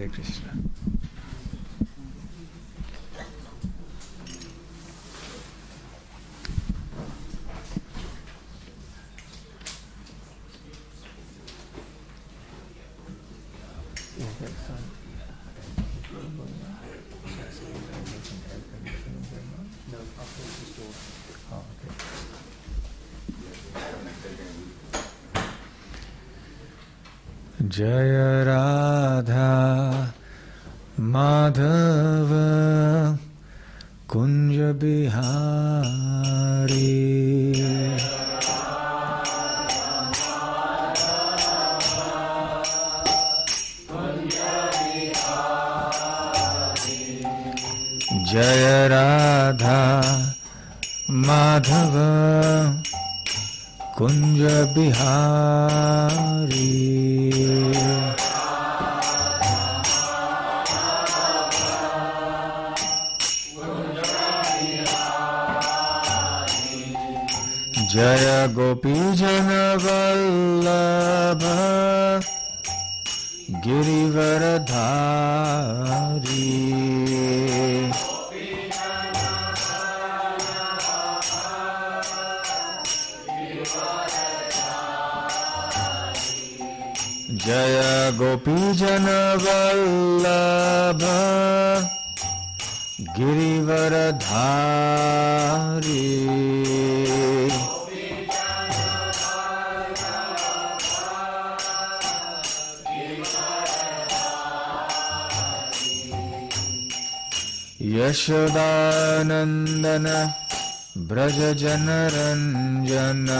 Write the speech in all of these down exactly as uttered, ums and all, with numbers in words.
Hare Krishna. Jaya Radha Madhava Kunja Bihari Jaya Radha Madhava Kunja Bihari Jaya Gopi Jana Vallabha Girivaradhari Jaya Gopi Jana Vallabha Girivaradhari Yashodanandana Braja Janaranjana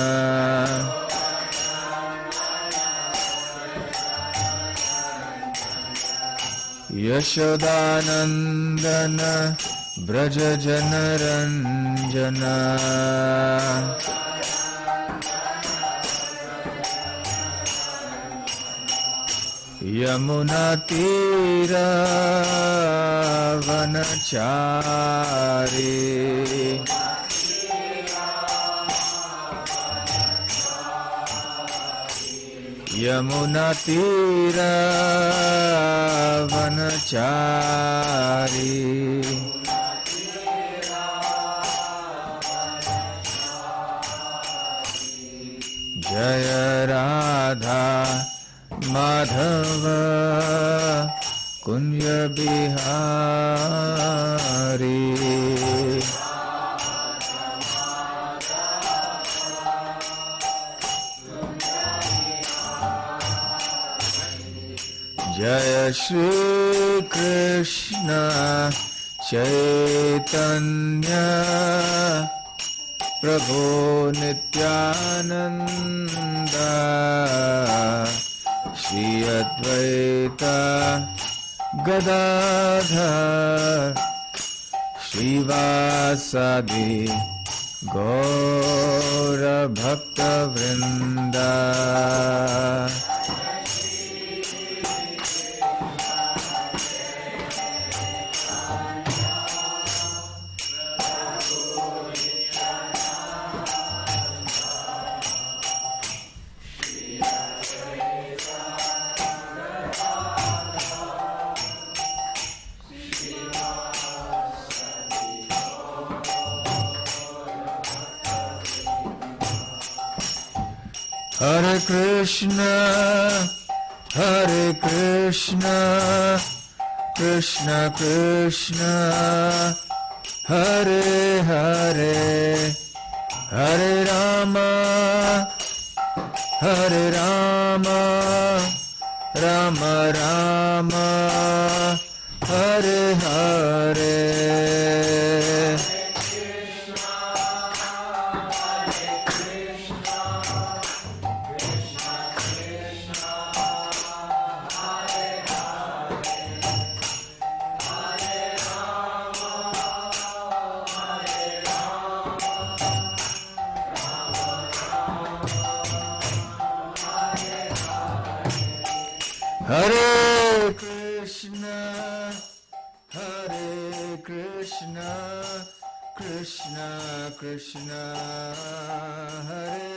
Yashodanandana Braja Janaranjana Yamuna Tira Vanachari Yamuna Tira Vanachari Jaya Radha Madhava Kunja Bihari Jaya Shri Krishna Chaitanya Prabhu Nityananda Shri Advaita Gadadhar Shrivasadi Gaura Bhakta Vrinda Hare Krishna, Hare Krishna, Krishna Krishna, Hare Hare, Hare Rama, Hare Rama, Rama Rama, Hare Hare. Hare Krishna, Hare Krishna, Krishna Krishna, Hare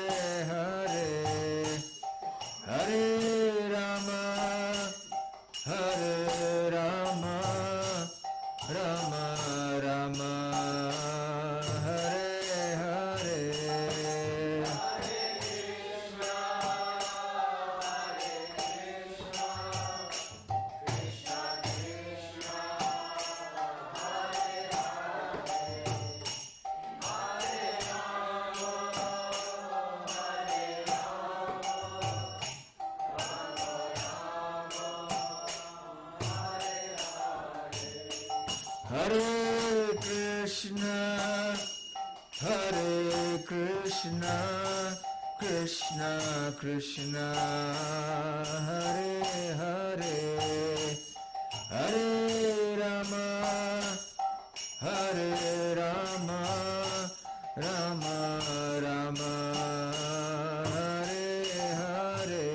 Hare, Hare Rama, Hare Hare Krishna, Hare Krishna, Krishna Krishna, Hare Hare, Hare Rama, Hare Rama, Rama Rama, Hare Hare.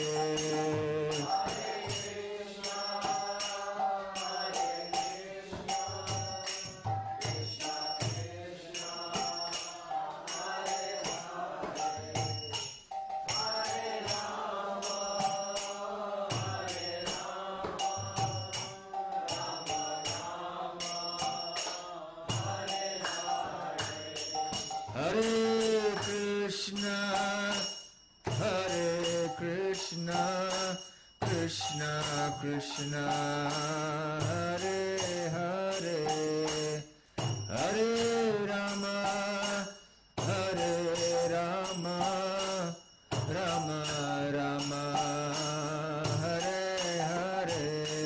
Hare Krishna, Hare Krishna, Krishna Krishna, Hare Hare, Hare Rama, Hare Rama, Rama Rama, Hare Hare.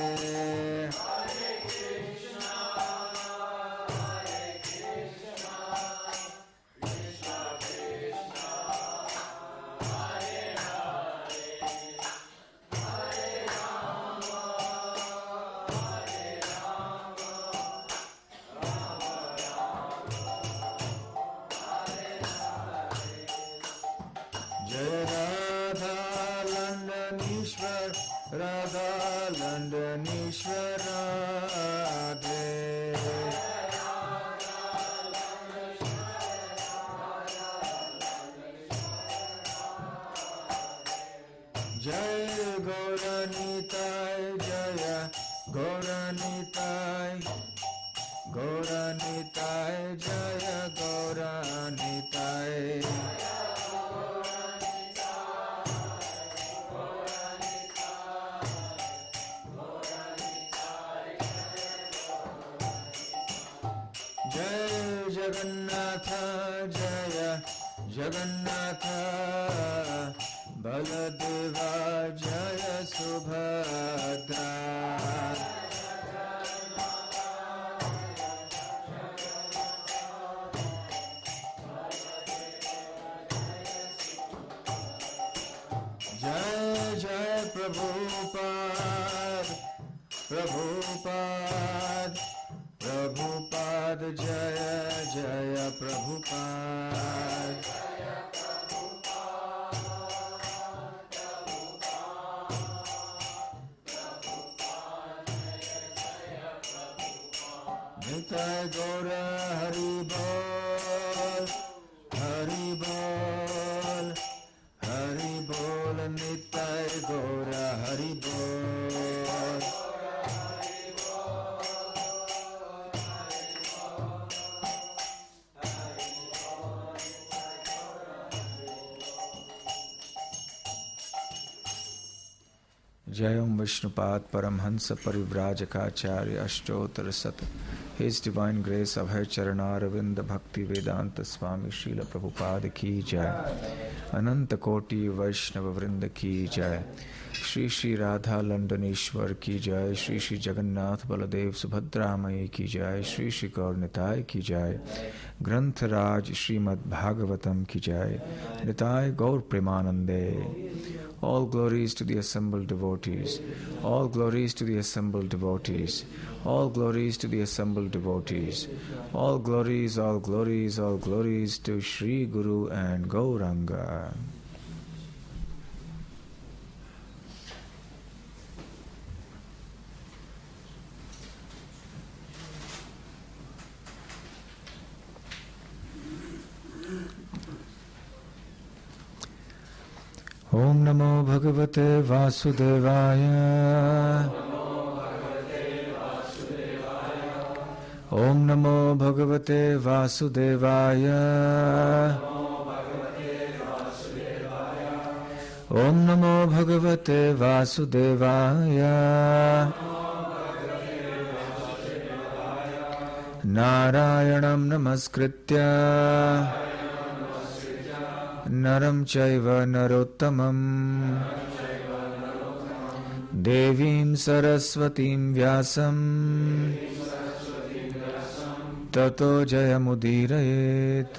Jai Radha Landanishwar, Radha Landanishwar Radhe. Jai Gauranitai, Jaya Gauranitai, Gauranitai, Jaya Gauranitai. Jai Jagannatha, Jaya Jagannatha, Baladeva, Jaya Subhadra. Jai Jai Prabhupada, Prabhupada, Prabhupada, Jaya Jaya Prabhupada. Nitai Gaura Hari Bol, Hari Bol, Hari Bol, Nitai Gaura Hari Bol. Jai Om Vishnupad Paramhansa Parivrajakaacharya Ashtotar Sat. His Divine Grace Abhay Charanaravindha Bhakti Vedanta Swami Srila Prabhupada Ki Jai. Ananta Koti Vaishnava Vrinda Ki Jai. Shri Shri Radha Landanishwar Ki Jai. Shri Shri Jagannath Baladev Subhadra Mayi Ki Jai. Shri Shri Gaur Nitai Ki Jai. Granth Raj Srimad Bhagavatam Ki Jai. Nitai Gaur Premanande. All glories to the assembled devotees. All glories to the assembled devotees. All glories to the assembled devotees. All glories, all glories, all glories to Shri Guru and Gauranga. Om Namo Bhagavate Vasudevaya. Om Namo Bhagavate Vasudevaya. Om Namo Bhagavate Vasudevaya. Narayanam Namaskritya Naram Chaiva Narottamam Devim Saraswatim Vyasam ततो जयमुदीरयेत्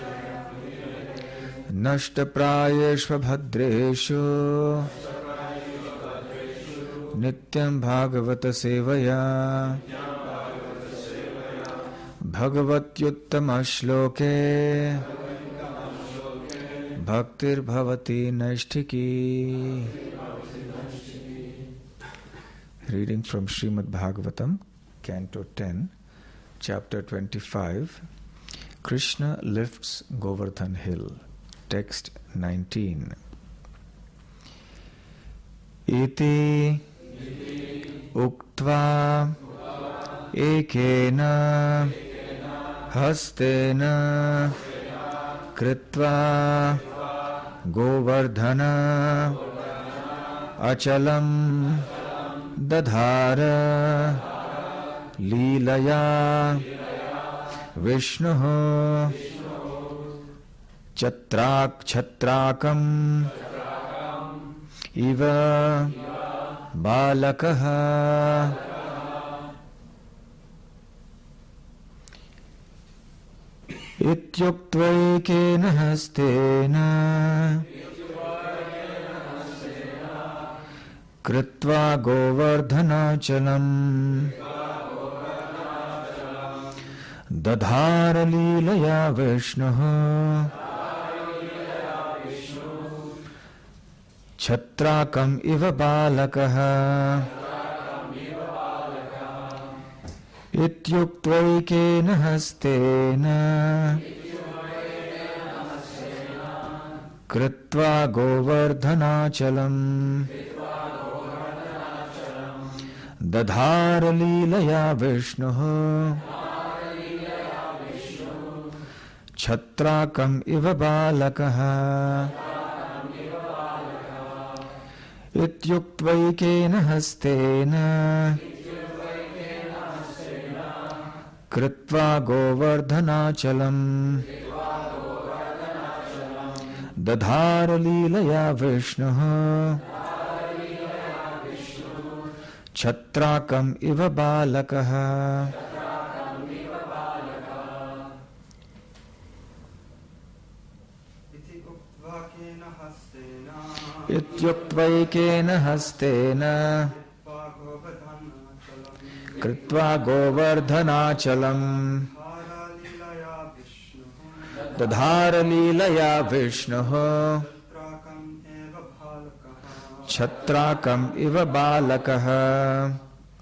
नष्टप्रायेषु भद्रेषु नित्यं भागवत सेवया भगवत्युत्तम श्लोके भक्तिर्भवति नैष्ठिकी. Reading from Srimad Bhagavatam, Canto ten, Chapter twenty-five. Krishna lifts Govardhan hill. Text nineteen. Iti uktva ekena hastena kritva Govardhana achalam dadhara leelaya Vishnuhu Chatrak Chatrakam Iva Balakaha. Ityuktvaikena hastena Kritva Govardhanachalam Dadhara Leelaya Vishnuhu Chatrakam Iva Balakaha. Ityuktvaikena hastena Kritva Govardhanachalam Dadhara Leelaya Vishnuhu Chatrakam Iva Balakaha. Ityuktvaikena hastena Kritva Govardhanachalam Dadhara Leelaya Vishnuhu Chatrakam Iva Balakaha. Ityuktvaikena hastena Kritva Govardhanachalam Dadhara Leelaya Vishnuhu Chatrakam Iva Balakaha.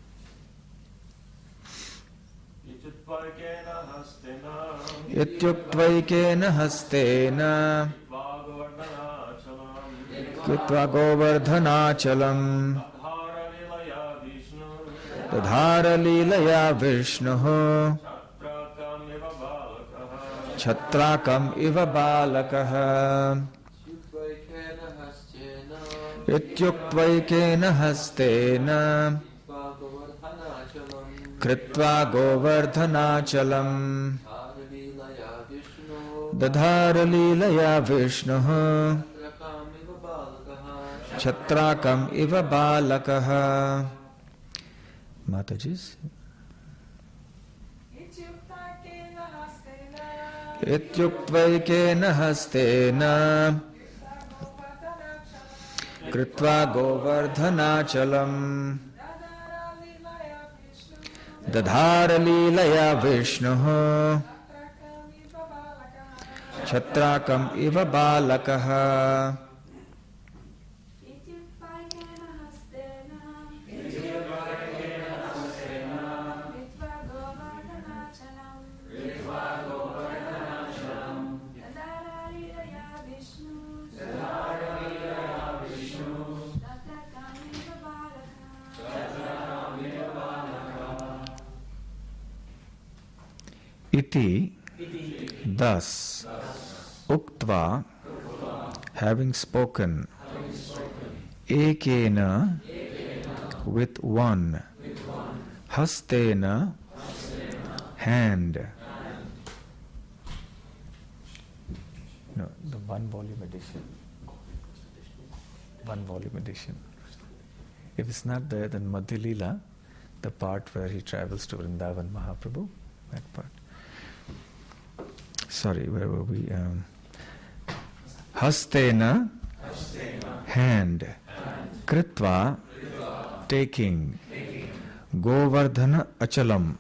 Ityuktvaikena hastena Kritva Govardhanachalam Dadhara Leelaya Vishnuhu Chatrakam Iva Balakaha. Ityuktvaikena hastena Kritva Govardhanachalam Dadhara Leelaya Vishnuhu Chatrakam Iva Balakaha. Mataji's. Ityuktvaikena hastena Kritva Govardhanachalam Dadhara Leelaya Vishnuhu Chatrakam Iva Balakaha. Iti, thus, uktva, having spoken, ekena, with one, hastena, hand. No, the one volume edition. One volume edition. If it's not there, then Madhya Leela, the part where he travels to Vrindavan, Mahaprabhu, that part. sorry, where were we? Um, Hastena, hand. Kritva, taking. Govardhana achalam.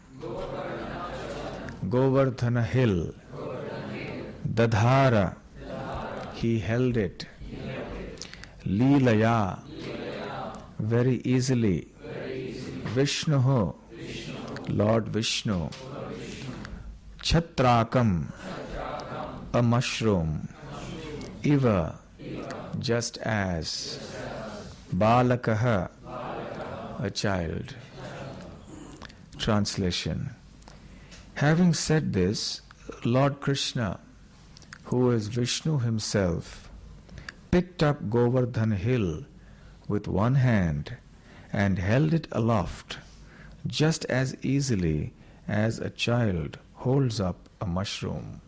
Govardhana hill. Dadhara, he held it. Leelaya, very easily. Vishnuho, Lord Vishnu. Chhatrakam, a mushroom. Iva, just as. Balakaha, a child. Translation. Having said this, Lord Krishna, who is Vishnu himself, picked up Govardhan hill with one hand and held it aloft, just as easily as a child holds up a mushroom.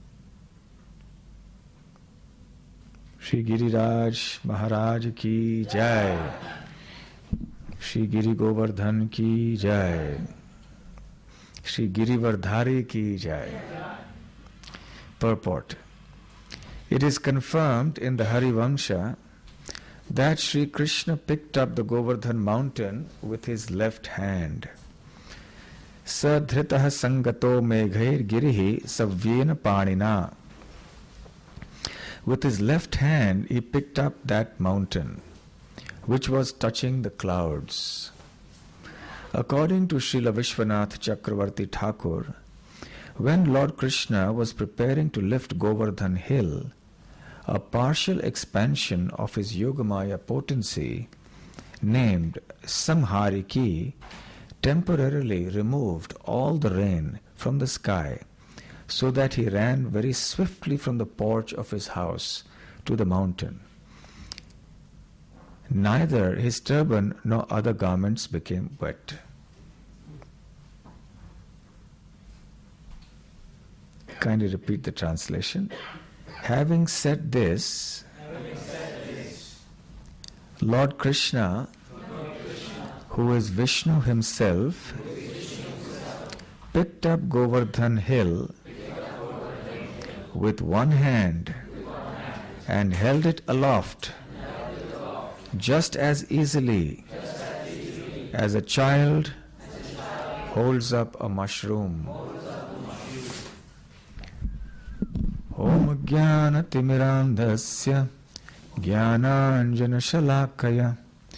Shri Giriraj Maharaj ki jai. Shri Giri Govardhan ki jai. Shri Girivardhari ki jai. Purport. It is confirmed in the Harivamsha that Sri Krishna picked up the Govardhan mountain with his left hand. Sadhritaha sangato meghair girihi savyena panina. With his left hand he picked up that mountain, which was touching the clouds. According to Srila Vishwanath Chakravarti Thakur, when Lord Krishna was preparing to lift Govardhan hill, a partial expansion of his Yogamaya potency, named Samhariki, temporarily removed all the rain from the sky, so that he ran very swiftly from the porch of his house to the mountain. Neither his turban nor other garments became wet. Kindly repeat the translation. Having said this, Having said this Lord Krishna, Lord Krishna, who is Vishnu himself, Vishnu himself picked up Govardhan hill with one hand and held it aloft, just as easily as a child holds up a mushroom. Om Jnana Timirandhasya Jnananjana Shalakaya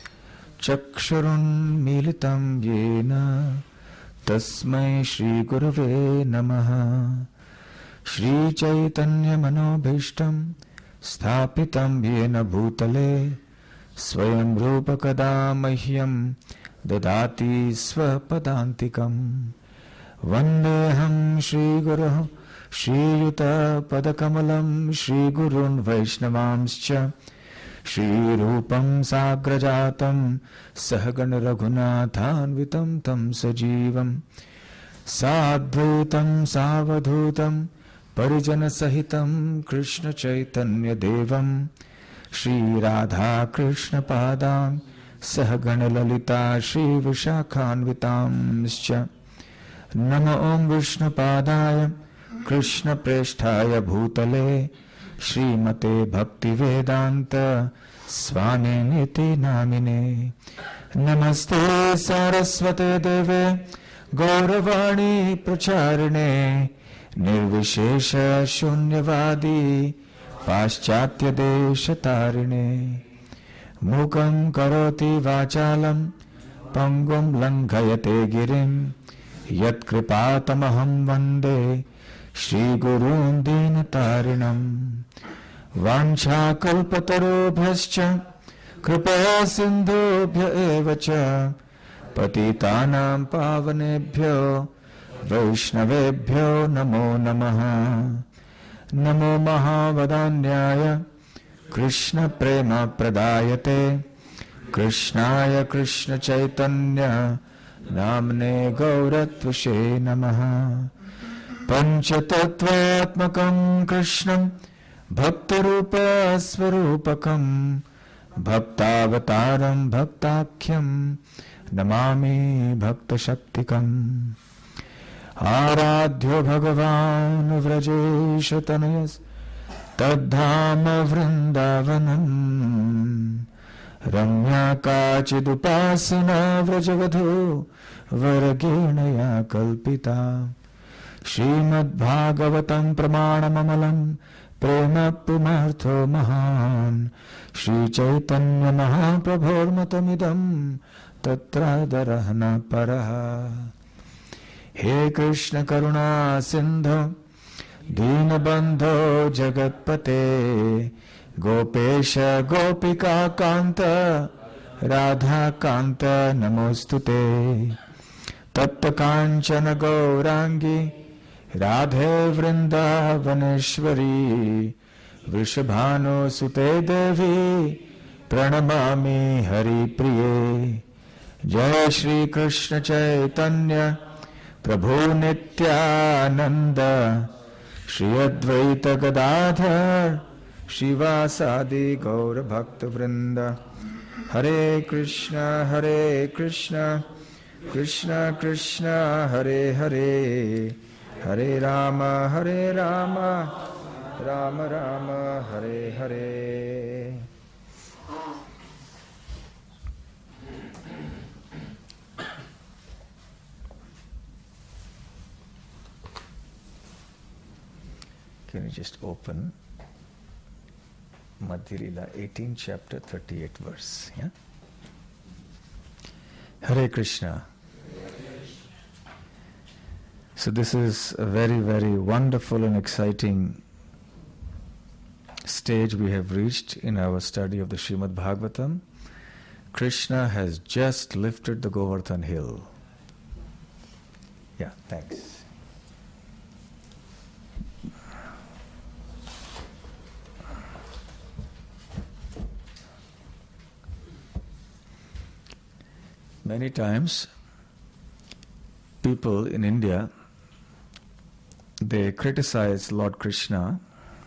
Chakshurun Militam Yena Tasmai Shri Gurave Namaha. Shri Chaitanya Manobhishtam Sthapitam Yena Bhutale Swayam Rupa Kada Mahyam Dadati Swapadantikam Vandeham Shri Guru Shri Yuta Padakamalam Shri Gurun Vaishnavamscha Shri Rupam Sagrajatam Sahagana Raghunathanvitam Tam Sajivam Sadbhutam Savadhutam Parijana Sahitam Krishna Chaitanya Devam Shri Radha Krishna Padam Sahagana Lalita Shri Vishakhanvitamscha Nama Om Vishnu Padaya Krishna Presthaya Bhutale Srimate Bhakti Vedanta Swami Niti Namine Namaste Saraswate Deve Gauravani Pracharine Nirvishesha Shunyavadi Paschatya Deshatarine Mukam Karoti Vachalam Pangum Langhayate Girim Yat Kripatamaham Vande Shri Gurun Dinatarinam Vancha Kalpatarobhyascha Kripaya Sindhubhya Evacha Patitanam Pavanebhyo Vaishnavebhyo Namo Namaha. Namo Mahavadanyaya Krishna Prema Pradayate Krishnaya Krishna Chaitanya Namne Gauratvashe Namaha. Panchatattvatmakam Krishnam Bhaktarupa Swarupakam Bhaktavataram Bhaktakhyam Namami Bhakta Shaktikam. Aradhyo Bhagavan Vrajesha Tanayas Tadhama Vrindavanam Ramya Kachidupasana Vrajavadho Varagenaya Kalpita Srimad Bhagavatam Pramanamamalam Prema Pumartho Mahan Shri Chaitanya Mahaprabhor Matamidam Tatra Darahana Paraha. He Krishna Karuna Sindhu Dinabandho Jagatpate Gopesha Gopika Kanta Radha Kanta Namostute Tapta Kanchana Gaurangi Radhe Vrindavaneshwari Vrishabhano Sute Devi Pranamami Hari Priye. Jai Shri Krishna Chaitanya Prabhu Nityananda Shri Advaita Gadadhar Shivasadi Gaura Bhakta Vrinda. Hare Krishna Hare Krishna Krishna Krishna Hare Hare Hare Rama Hare Rama Rama Rama Hare Hare. Can you just open Madhya Lila eighteenth chapter thirty-eighth verse? Yeah? Hare Krishna. So this is a very, very wonderful and exciting stage we have reached in our study of the Srimad Bhagavatam. Krishna has just lifted the Govardhan hill. Yeah, thanks. Many times, people in India, they criticize Lord Krishna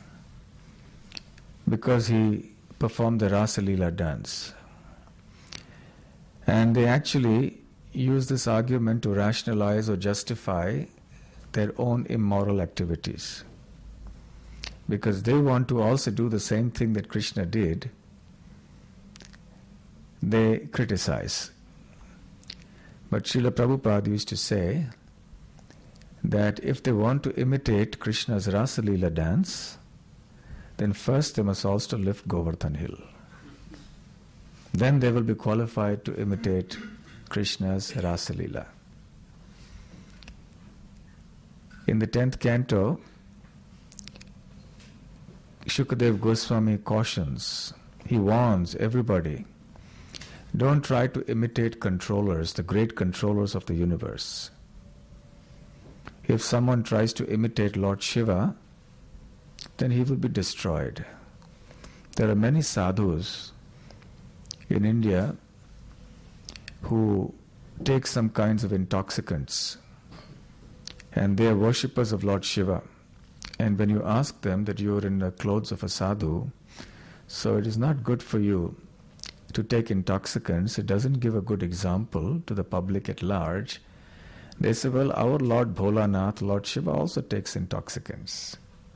because he performed the Rasa Leela dance. And they actually use this argument to rationalize or justify their own immoral activities. Because they want to also do the same thing that Krishna did, they criticize. But Srila Prabhupada used to say that if they want to imitate Krishna's Rasa Leela dance, then first they must also lift Govardhan hill. Then they will be qualified to imitate Krishna's Rasa Leela. In the tenth canto, Shukadev Goswami cautions, he warns everybody, don't try to imitate controllers, the great controllers of the universe. If someone tries to imitate Lord Shiva, then he will be destroyed. There are many sadhus in India who take some kinds of intoxicants, and they are worshippers of Lord Shiva. And when you ask them that you are in the clothes of a sadhu, so it is not good for you to take intoxicants, it doesn't give a good example to the public at large. They say, well, our Lord Bholanath, Lord Shiva also takes intoxicants.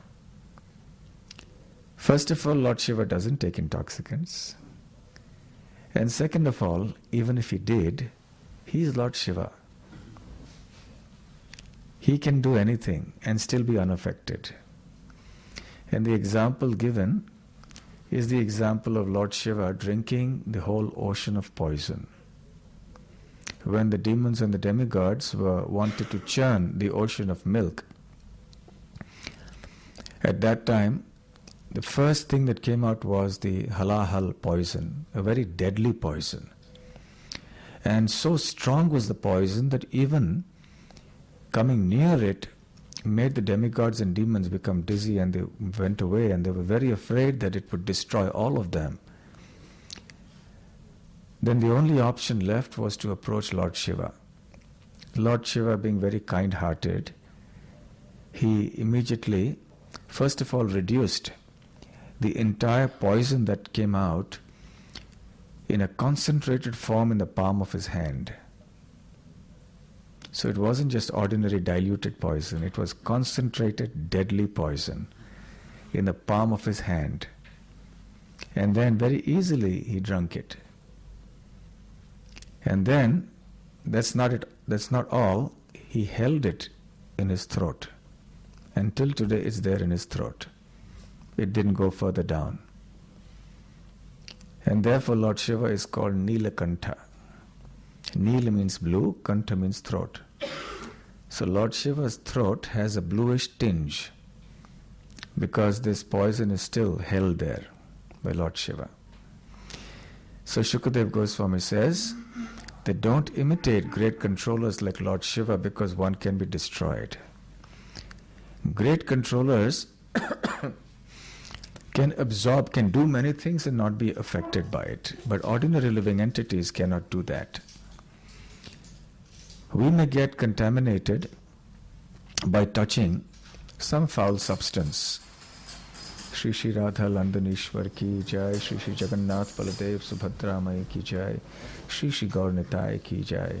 First of all, Lord Shiva doesn't take intoxicants. And second of all, even if he did, he is Lord Shiva. He can do anything and still be unaffected. And the example given is the example of Lord Shiva drinking the whole ocean of poison. When the demons and the demigods were wanted to churn the ocean of milk, at that time, the first thing that came out was the halahal poison, a very deadly poison. And so strong was the poison that even coming near it made the demigods and demons become dizzy, and they went away, and they were very afraid that it would destroy all of them. Then the only option left was to approach Lord Shiva. Lord Shiva, being very kind-hearted, he immediately, first of all, reduced the entire poison that came out in a concentrated form in the palm of his hand. So it wasn't just ordinary diluted poison, it was concentrated deadly poison in the palm of his hand. And then very easily he drank it. And then, that's not it, that's not all, he held it in his throat. Until today it's there in his throat. It didn't go further down. And therefore Lord Shiva is called Nilakantha. Nila means blue, Kantha means throat. So Lord Shiva's throat has a bluish tinge because this poison is still held there by Lord Shiva. So Shukadev Goswami says that don't imitate great controllers like Lord Shiva because one can be destroyed. Great controllers can absorb, can do many things and not be affected by it. But ordinary living entities cannot do that. We may get contaminated by touching some foul substance. Shri Shri Radha Landanishwar ki jai, Shri Shri Jagannath Baladev Subhadra Mai ki jai, Shri Shri Gaur Nitai ki jai.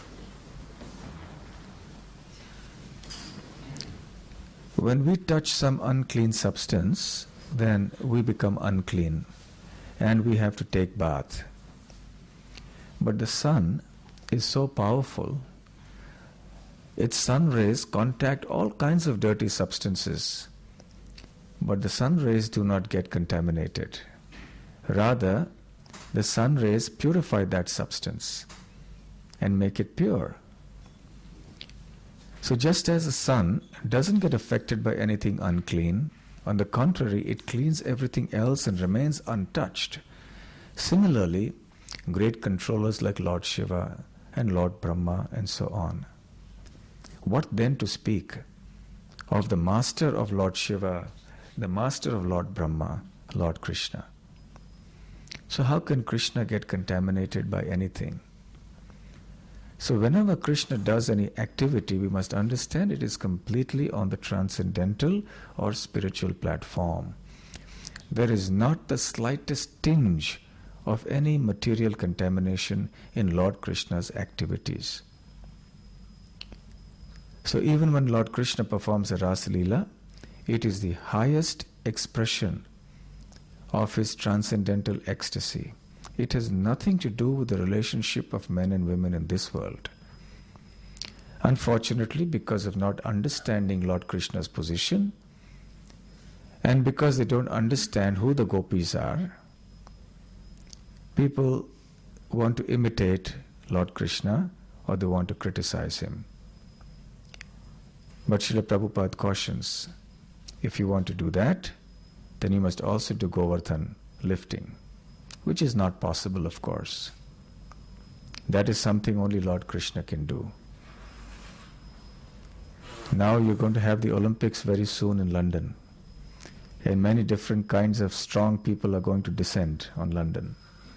When we touch some unclean substance, then we become unclean and we have to take bath. But the sun is so powerful, its sun rays contact all kinds of dirty substances, but the sun rays do not get contaminated. Rather, the sun rays purify that substance and make it pure. So just as the sun doesn't get affected by anything unclean, on the contrary, it cleans everything else and remains untouched. Similarly, great controllers like Lord Shiva and Lord Brahma and so on. What then to speak of the master of Lord Shiva, the master of Lord Brahma, Lord Krishna? So how can Krishna get contaminated by anything? So whenever Krishna does any activity, we must understand it is completely on the transcendental or spiritual platform. There is not the slightest tinge of any material contamination in Lord Krishna's activities. So even when Lord Krishna performs a Rasa Leela, it is the highest expression of his transcendental ecstasy. It has nothing to do with the relationship of men and women in this world. Unfortunately, because of not understanding Lord Krishna's position, and because they don't understand who the gopis are, people want to imitate Lord Krishna or they want to criticize him. But Srila Prabhupada cautions, if you want to do that, then you must also do Govardhan lifting, which is not possible, of course. That is something only Lord Krishna can do. Now you're going to have the Olympics very soon in London, and many different kinds of strong people are going to descend on London.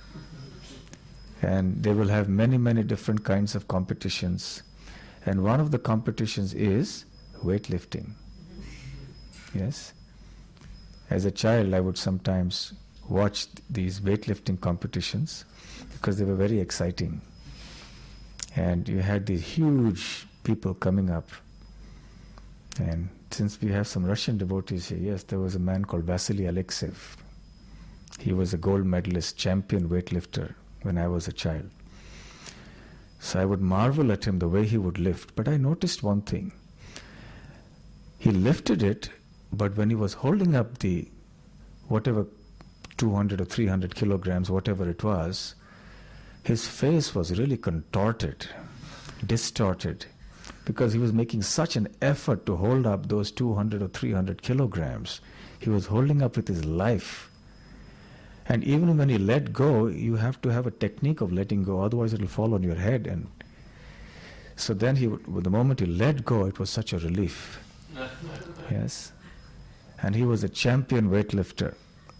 And they will have many, many different kinds of competitions. And one of the competitions is weightlifting. Yes? As a child, I would sometimes watch these weightlifting competitions because they were very exciting. And you had these huge people coming up. And since we have some Russian devotees here, yes, there was a man called Vasily Alexeyev. He was a gold medalist, champion weightlifter when I was a child. So I would marvel at him the way he would lift. But I noticed one thing. He lifted it, but when he was holding up the whatever two hundred or three hundred kilograms, whatever it was, his face was really contorted, distorted, because he was making such an effort to hold up those two hundred or three hundred kilograms. He was holding up with his life. And even when he let go, you have to have a technique of letting go, otherwise it will fall on your head. And so then he, would, the moment he let go, it was such a relief. Yes. And he was a champion weightlifter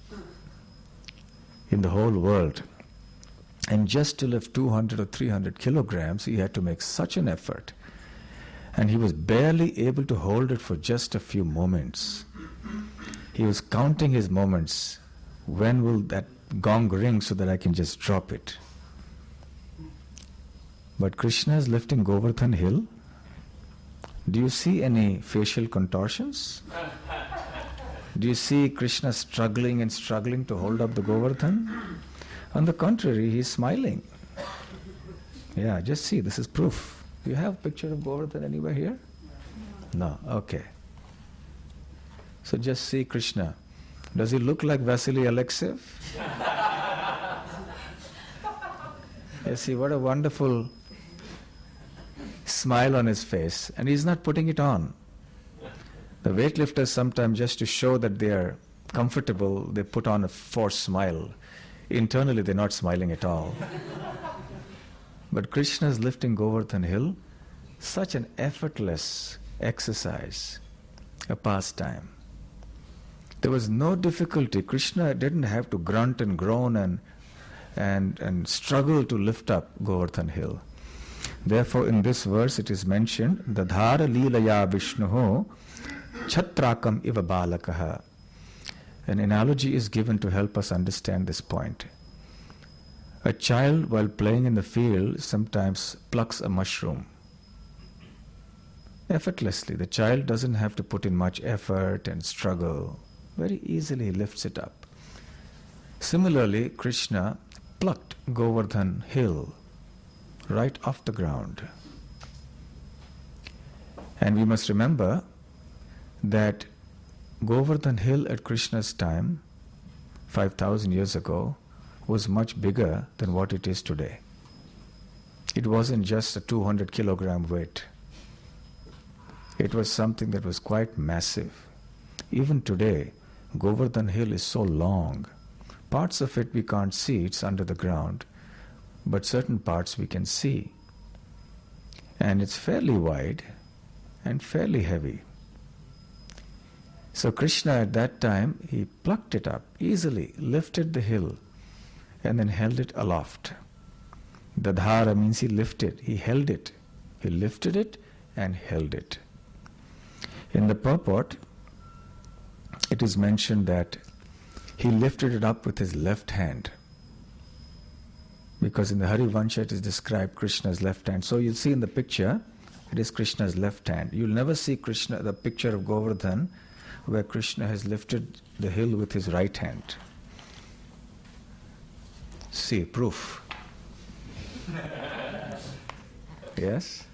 in the whole world. And just to lift two hundred or three hundred kilograms, he had to make such an effort. And he was barely able to hold it for just a few moments. He was counting his moments. When will that gong ring so that I can just drop it? But Krishna is lifting Govardhan hill Do you see any facial contortions? Do you see Krishna struggling and struggling to hold up the Govardhan? On the contrary, he is smiling. Yeah, just see, this is proof. Do you have a picture of Govardhan anywhere here? No, okay. So just see Krishna. Does he look like Vasily Alexeyev? You see, what a wonderful smile on his face, and he's not putting it on. The weightlifters sometimes, just to show that they are comfortable, they put on a forced smile. Internally they're not smiling at all. But Krishna is lifting Govardhan hill, such an effortless exercise, a pastime. There was no difficulty. Krishna didn't have to grunt and groan and and and struggle to lift up Govardhan hill. Therefore, in this verse it is mentioned, Dadhara Leelaya Vishnuho Chhatrakam Iva Balakaha. An analogy is given to help us understand this point. A child, while playing in the field, sometimes plucks a mushroom. Effortlessly, the child doesn't have to put in much effort and struggle. Very easily he lifts it up. Similarly, Krishna plucked Govardhan hill right off the ground. And we must remember that Govardhan hill at Krishna's time, five thousand years ago, was much bigger than what it is today. It wasn't just a two hundred kilogram weight. It was something that was quite massive. Even today, Govardhan hill is so long. Parts of it we can't see, it's under the ground, but certain parts we can see. And it's fairly wide and fairly heavy. So Krishna at that time, he plucked it up easily, lifted the hill, and then held it aloft. Dadhara means he lifted, he held it. He lifted it and held it. In the purport, it is mentioned that he lifted it up with his left hand. Because in the Harivansha it is described Krishna's left hand. So you'll see in the picture, it is Krishna's left hand. You'll never see Krishna, the picture of Govardhan, where Krishna has lifted the hill with his right hand. See, proof. Yes?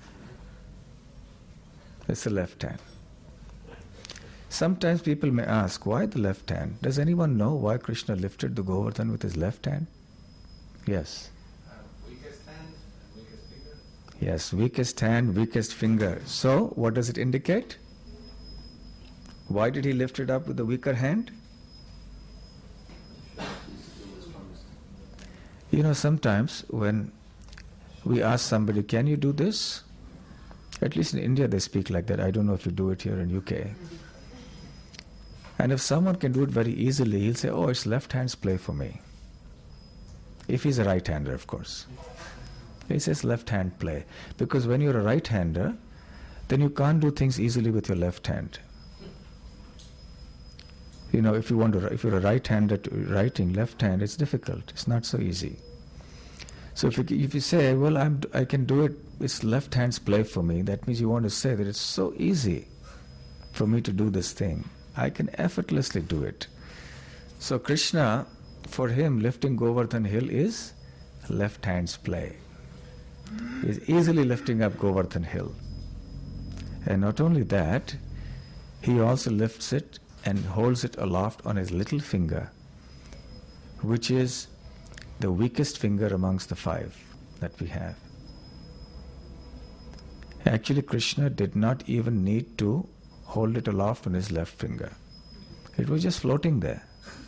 It's the left hand. Sometimes people may ask, why the left hand? Does anyone know why Krishna lifted the Govardhan with his left hand? Yes. Uh, weakest hand, weakest finger. Yes, weakest hand, weakest finger. So, what does it indicate? Why did he lift it up with the weaker hand? You know, sometimes when we ask somebody, can you do this? At least in India they speak like that. I don't know if you do it here in U K. And if someone can do it very easily, he'll say, oh, it's left hand's play for me. If he's a right-hander, of course. He says left hand play. Because when you're a right-hander, then you can't do things easily with your left hand. You know, if you want to, if you're a right-hander writing left hand, it's difficult. It's not so easy. So if you, if you say, well, I'm, I can do it, it's left hand's play for me, that means you want to say that it's so easy for me to do this thing. I can effortlessly do it. So Krishna, for him, lifting Govardhan hill is left hand's play. He is easily lifting up Govardhan hill. And not only that, he also lifts it and holds it aloft on his little finger, which is the weakest finger amongst the five that we have. Actually, Krishna did not even need to hold it aloft on his left finger. It was just floating there.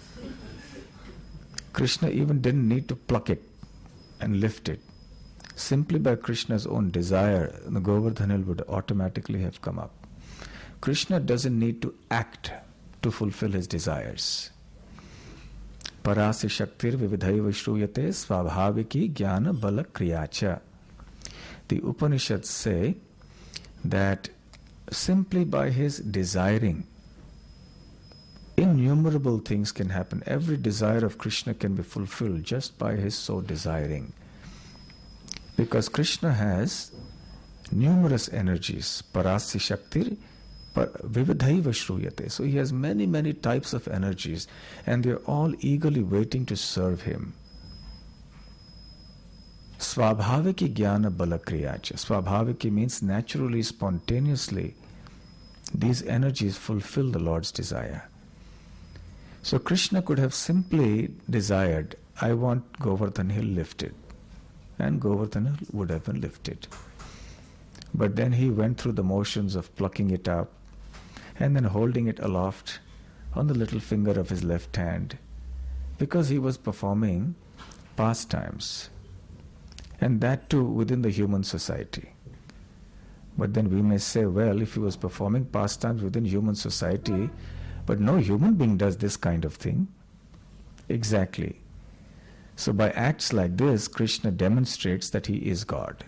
Krishna even didn't need to pluck it and lift it. Simply by Krishna's own desire, the Govardhan hill would automatically have come up. Krishna doesn't need to act to fulfill his desires. Parasi Shaktir Vividhaiva Shruyate Svabhaviki Jnana Bala Kriyacha. The Upanishads say that simply by his desiring, innumerable things can happen. Every desire of Krishna can be fulfilled just by his so desiring. Because Krishna has numerous energies. Parasi Shaktir Vividhaiva Shruyate. So he has many, many types of energies, and they're all eagerly waiting to serve him. Swabhaviki Jnana Balakriyacha. Swabhaviki means naturally, spontaneously, these energies fulfill the Lord's desire. So Krishna could have simply desired, I want Govardhan Hill lifted. And Govardhan Hill would have been lifted. But then he went through the motions of plucking it up and then holding it aloft on the little finger of his left hand, because he was performing pastimes, and that too within the human society. But then we may say, well, if he was performing pastimes within human society, but no human being does this kind of thing. Exactly. So by acts like this, Krishna demonstrates that he is God.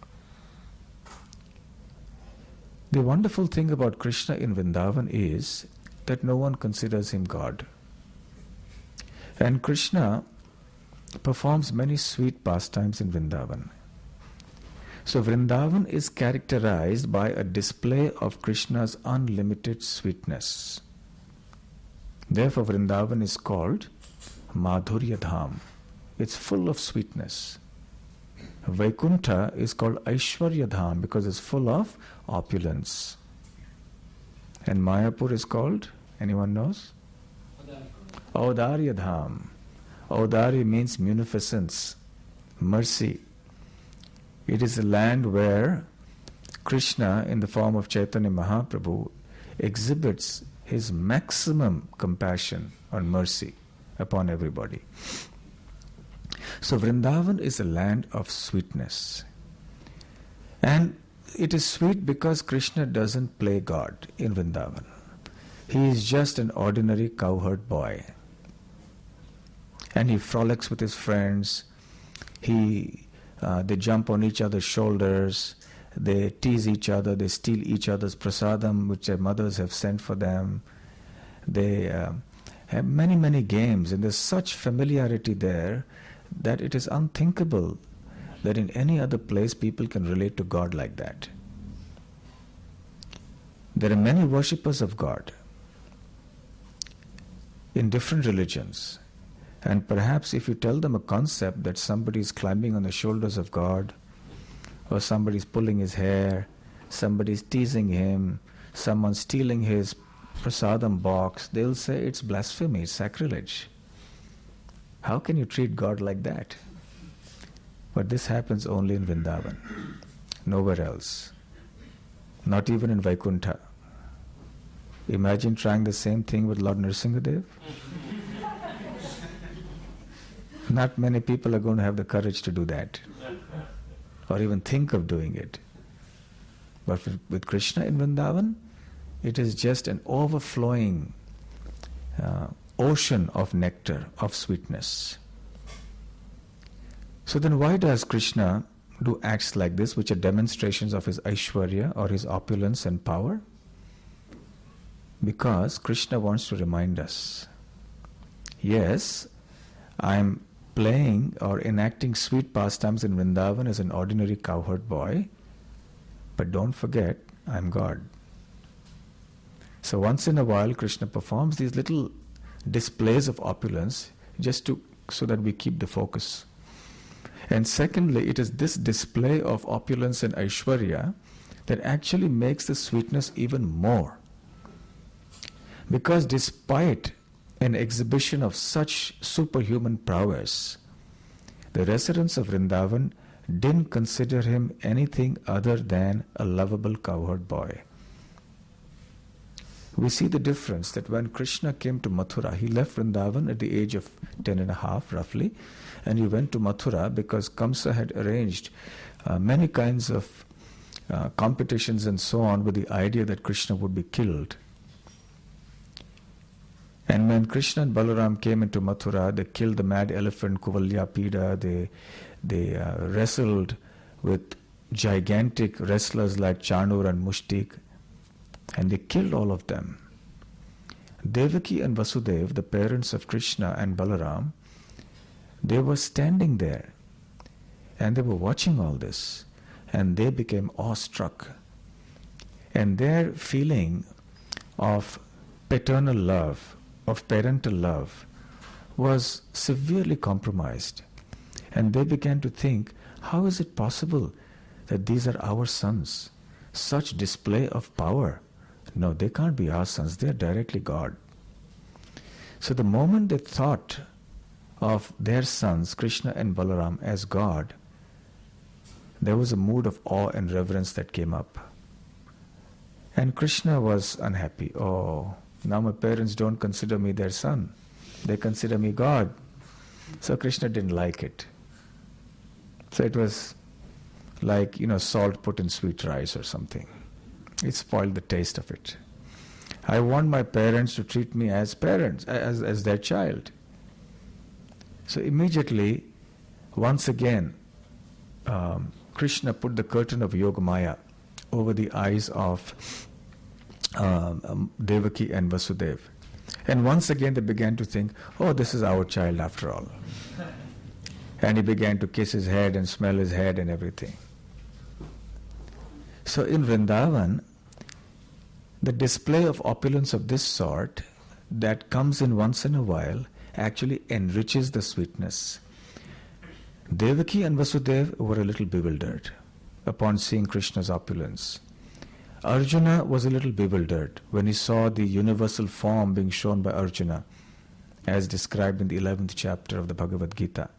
The wonderful thing about Krishna in Vrindavan is that no one considers him God. And Krishna performs many sweet pastimes in Vrindavan. So Vrindavan is characterized by a display of Krishna's unlimited sweetness. Therefore Vrindavan is called Madhurya Dham. It's full of sweetness. Vaikuntha is called Aishwarya Dham because it's full of opulence. And Mayapur is called, anyone knows? Audarya Dham. Audarya means munificence, mercy. It is a land where Krishna, in the form of Chaitanya Mahaprabhu, exhibits his maximum compassion or mercy upon everybody. So Vrindavan is a land of sweetness. And it is sweet because Krishna doesn't play God in Vrindavan. He is just an ordinary cowherd boy. And he frolics with his friends. He, uh, they jump on each other's shoulders. They tease each other. They steal each other's prasadam, which their mothers have sent for them. They uh, have many, many games. And there's such familiarity there that it is unthinkable that in any other place people can relate to God like that. There are many worshippers of God in different religions, and perhaps if you tell them a concept that somebody is climbing on the shoulders of God, or somebody is pulling his hair, somebody is teasing him, someone stealing his prasadam box, they'll say it's blasphemy, it's sacrilege. How can you treat God like that? But this happens only in Vrindavan, nowhere else. Not even in Vaikuntha. Imagine trying the same thing with Lord Nrsimhadev. Not many people are going to have the courage to do that, or even think of doing it. But with Krishna in Vrindavan, it is just an overflowing uh, ocean of nectar, of sweetness. So then why does Krishna do acts like this, which are demonstrations of his Aishwarya or his opulence and power? Because Krishna wants to remind us, yes, I am playing or enacting sweet pastimes in Vrindavan as an ordinary cowherd boy, but don't forget, I am God. So once in a while Krishna performs these little displays of opulence just to so that we keep the focus. And secondly, it is this display of opulence and Aishwarya that actually makes the sweetness even more. Because despite an exhibition of such superhuman prowess, the residents of Vrindavan didn't consider him anything other than a lovable cowherd boy. We see the difference that when Krishna came to Mathura, he left Vrindavan at the age of ten and a half roughly, and he went to Mathura because Kamsa had arranged uh, many kinds of uh, competitions and so on with the idea that Krishna would be killed. And when Krishna and Balaram came into Mathura, they killed the mad elephant Kuvalyapida, they, they uh, wrestled with gigantic wrestlers like Chanur and Mushtik, and they killed all of them. Devaki and Vasudev, the parents of Krishna and Balaram, they were standing there and they were watching all this. and they became awestruck. And their feeling of paternal love, of parental love, was severely compromised. And they began to think, how is it possible that these are our sons? Such display of power. No, they can't be our sons, they are directly God. So the moment they thought of their sons, Krishna and Balaram, as God, there was a mood of awe and reverence that came up. And Krishna was unhappy. Oh, now my parents don't consider me their son. They consider me God. So Krishna didn't like it. So it was like, you know, salt put in sweet rice or something. It spoiled the taste of it. I want my parents to treat me as parents, as, as their child. So immediately, once again, um, Krishna put the curtain of Yogamaya over the eyes of um, um, Devaki and Vasudeva. And once again they began to think, oh, this is our child after all. And he began to kiss his head and smell his head and everything. So in Vrindavan, the display of opulence of this sort that comes in once in a while actually enriches the sweetness. Devaki and Vasudeva were a little bewildered upon seeing Krishna's opulence. Arjuna was a little bewildered when he saw the universal form being shown by Arjuna, as described in the eleventh chapter of the Bhagavad Gita.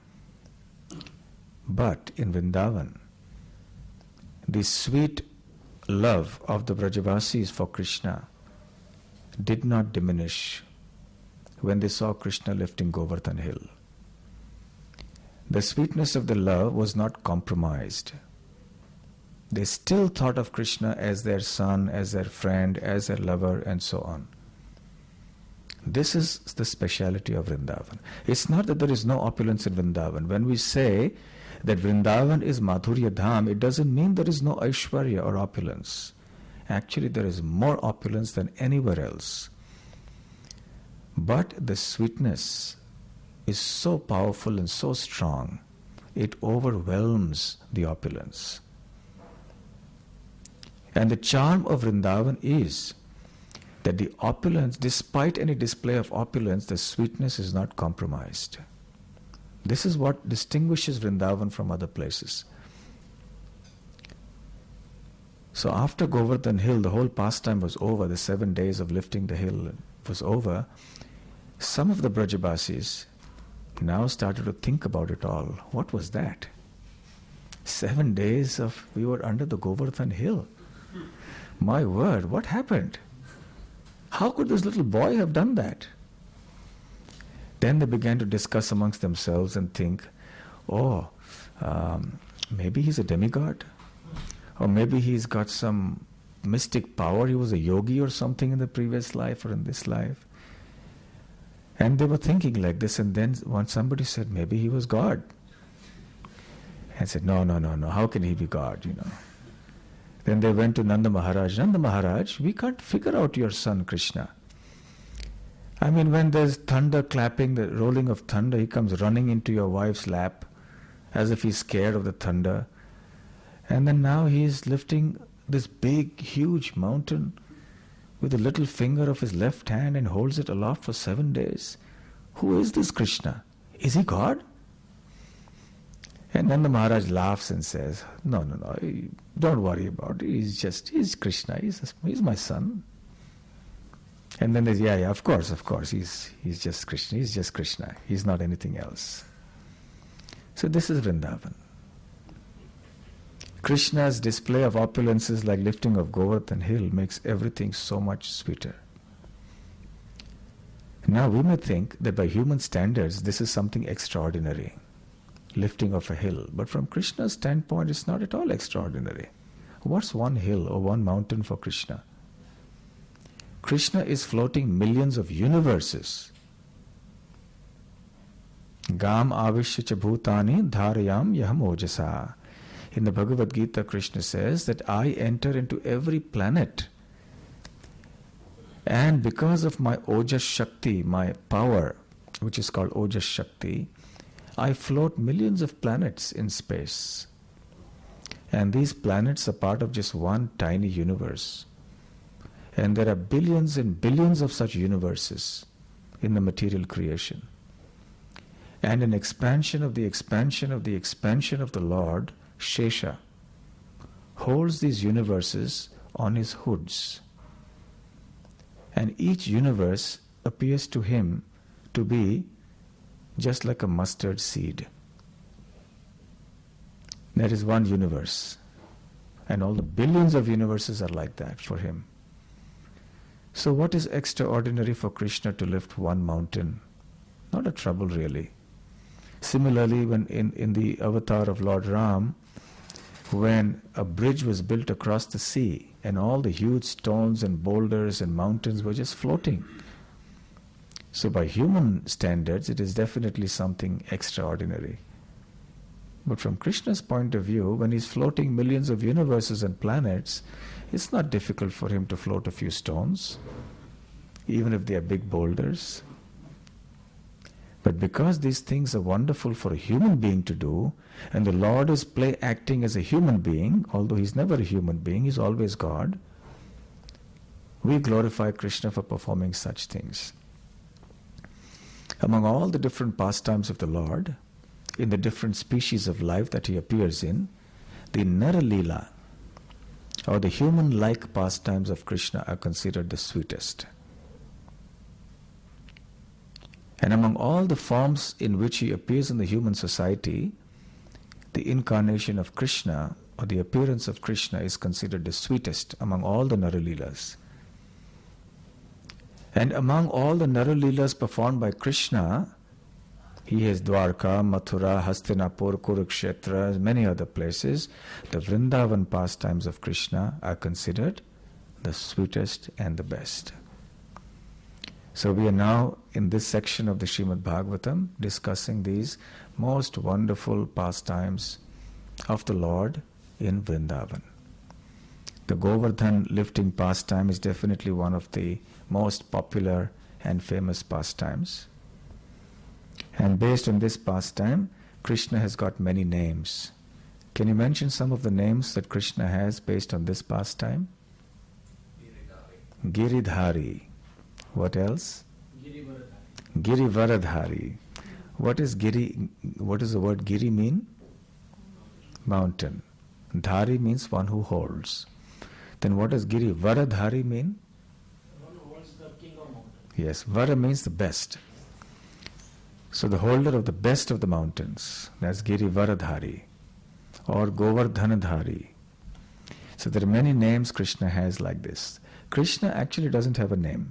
But in Vrindavan, the sweet love of the Brajavasis for Krishna did not diminish when they saw Krishna lifting Govardhan hill. The sweetness of the love was not compromised. They still thought of Krishna as their son, as their friend, as their lover, and so on. This is the speciality of Vrindavan. It's not that there is no opulence in Vrindavan. When we say that Vrindavan is Madhurya Dham, it doesn't mean there is no Aishwarya or opulence. Actually, there is more opulence than anywhere else. But the sweetness is so powerful and so strong, it overwhelms the opulence. And the charm of Vrindavan is that the opulence, despite any display of opulence, the sweetness is not compromised. This is what distinguishes Vrindavan from other places. So after Govardhan hill, the whole pastime was over, the seven days of lifting the hill was over. Some of the Brajabasis now started to think about it all. What was that? Seven days of, we were under the Govardhan hill. My word, what happened? How could this little boy have done that? Then they began to discuss amongst themselves and think, oh, um, maybe he's a demigod. Or maybe he's got some mystic power. He was a yogi or something in the previous life or in this life. And they were thinking like this, and then when somebody said, maybe he was God. And said, no, no, no, no, how can he be God, you know? Then they went to Nanda Maharaj. Nanda Maharaj, we can't figure out your son Krishna. I mean, when there's thunder clapping, the rolling of thunder, he comes running into your wife's lap as if he's scared of the thunder. And then now he's lifting this big, huge mountain with the little finger of his left hand and holds it aloft for seven days. Who is this Krishna? Is he God? And then the Maharaj laughs and says, no, no, no, don't worry about it. He's just, he's Krishna. He's, he's my son. And then there's, yeah, yeah, of course, of course. He's, he's just Krishna. He's just Krishna. He's not anything else. So this is Vrindavan. Krishna's display of opulences like lifting of Govardhan hill makes everything so much sweeter. Now we may think that by human standards this is something extraordinary, lifting of a hill. But from Krishna's standpoint it's not at all extraordinary. What's one hill or one mountain for Krishna? Krishna is floating millions of universes. Gam avishya cha bhutani dharayam yaham ojasa. In the Bhagavad Gita, Krishna says that I enter into every planet. And because of my Ojas Shakti, my power, which is called Ojas Shakti, I float millions of planets in space. And these planets are part of just one tiny universe. And there are billions and billions of such universes in the material creation. And an expansion of the expansion of the expansion of the Lord, Shesha, holds these universes on his hoods. And each universe appears to him to be just like a mustard seed. That is one universe. And all the billions of universes are like that for him. So what is extraordinary for Krishna to lift one mountain? Not a trouble really. Similarly, when in, in the avatar of Lord Ram, when a bridge was built across the sea and all the huge stones and boulders and mountains were just floating. So by human standards, it is definitely something extraordinary. But from Krishna's point of view, when he's floating millions of universes and planets, it's not difficult for him to float a few stones, even if they are big boulders. But because these things are wonderful for a human being to do, and the Lord is play acting as a human being, although he's never a human being, he's always God, we glorify Krishna for performing such things. Among all the different pastimes of the Lord, in the different species of life that he appears in, the Nara Leela, or the human-like pastimes of Krishna, are considered the sweetest. And among all the forms in which he appears in the human society, the incarnation of Krishna, or the appearance of Krishna, is considered the sweetest among all the Naralilas. And among all the Naralilas performed by Krishna, he has Dwarka, Mathura, Hastinapur, Kurukshetra, many other places. The Vrindavan pastimes of Krishna are considered the sweetest and the best. So we are now in this section of the Srimad Bhagavatam discussing these most wonderful pastimes of the Lord in Vrindavan. The Govardhan lifting pastime is definitely one of the most popular and famous pastimes. And based on this pastime, Krishna has got many names. Can you mention some of the names that Krishna has based on this pastime? Giridhari. Giridhari. What else? Girivaradhari. Girivaradhari. What is Giri? What does the word Giri mean? Mountain. Dhari means one who holds. Then what does Girivaradhari mean? One who holds the king of mountains. Yes, Vara means the best. So the holder of the best of the mountains, that's Girivaradhari or Govardhanadhari. So there are many names Krishna has like this. Krishna actually doesn't have a name.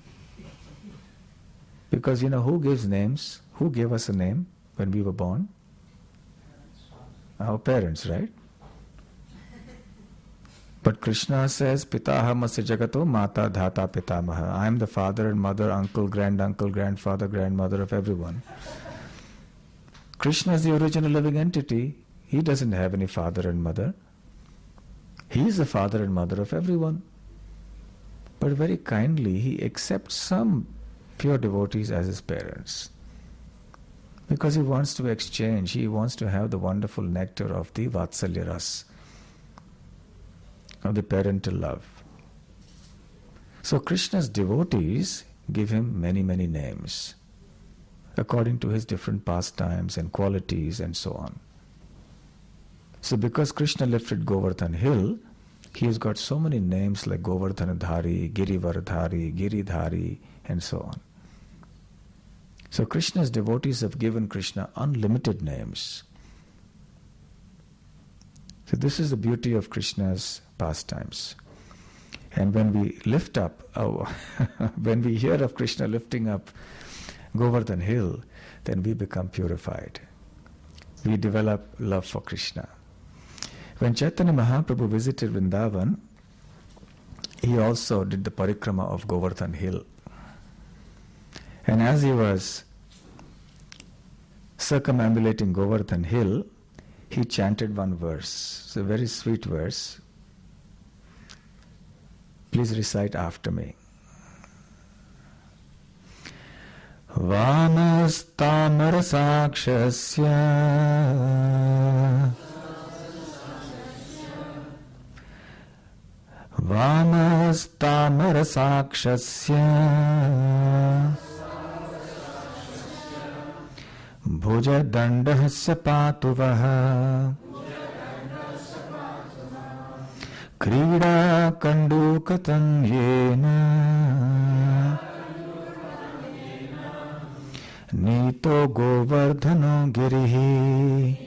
Because you know who gives names? Who gave us a name when we were born? Our parents, right? But Krishna says, Pitahamasi jagato mata dhata pitamaha. I am the father and mother, uncle, granduncle, grandfather, grandmother of everyone. Krishna is the original living entity. He doesn't have any father and mother. He is the father and mother of everyone. But very kindly, he accepts some pure devotees as his parents. Because he wants to exchange, he wants to have the wonderful nectar of the Vatsalya Ras, of the parental love. So Krishna's devotees give him many, many names, according to his different pastimes and qualities and so on. So because Krishna lifted Govardhan hill, he has got so many names like Govardhanadhari, Girivaradhari, Giridhari, and so on. So Krishna's devotees have given Krishna unlimited names. So this is the beauty of Krishna's pastimes. And when we lift up, oh, when we hear of Krishna lifting up Govardhan hill, then we become purified. We develop love for Krishna. When Chaitanya Mahaprabhu visited Vrindavan, he also did the parikrama of Govardhan hill. And as he was circumambulating Govardhan hill, he chanted one verse. It's a very sweet verse. Please recite after me. Vanastamara sakshasya Vamastamarasakshasya Bhujadandahasya patuvaha Krida kandukatam yena Nito govardhano girihi.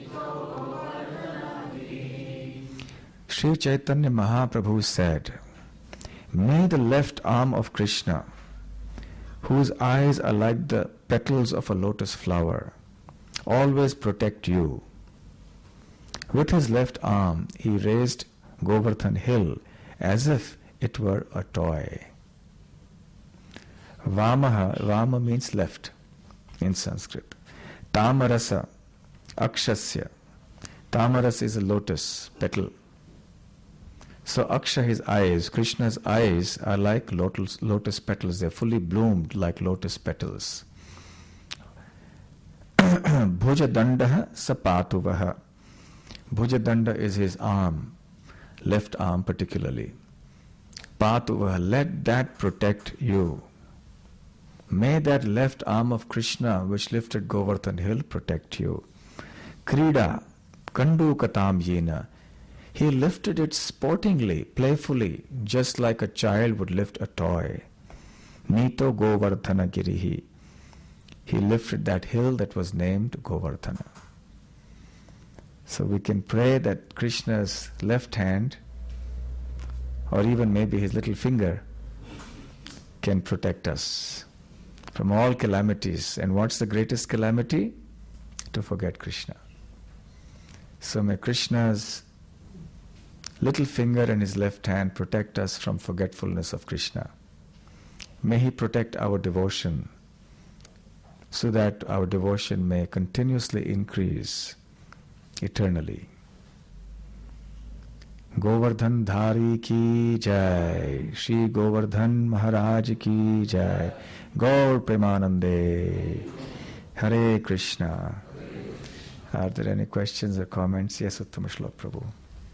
Sri Chaitanya Mahaprabhu said, may the left arm of Krishna, whose eyes are like the petals of a lotus flower, always protect you. With his left arm, he raised Govardhan hill as if it were a toy. Vamaha, Vama means left in Sanskrit. Tamarasa, Akshasya. Tamaras is a lotus petal. So Aksha, his eyes, Krishna's eyes are like lotus, lotus petals. They're fully bloomed like lotus petals. Bhujadandaha sapatuvaha. Bhujadanda is his arm, left arm particularly. Patuvaha, let that protect you. May that left arm of Krishna, which lifted Govardhan hill, protect you. Krida, kandukatam yena. He lifted it sportingly, playfully, just like a child would lift a toy. Nito Govardhana Girihi. He lifted that hill that was named Govardhana. So we can pray that Krishna's left hand, or even maybe his little finger, can protect us from all calamities. And what's the greatest calamity? To forget Krishna. So may Krishna's little finger and his left hand protect us from forgetfulness of Krishna. May he protect our devotion so that our devotion may continuously increase eternally. Govardhan Dhari ki jai, Shri Govardhan Maharaj ki jai, Gaur Premanande, Hare Krishna. Are there any questions or comments? Yes, Uttama Shlok Prabhu.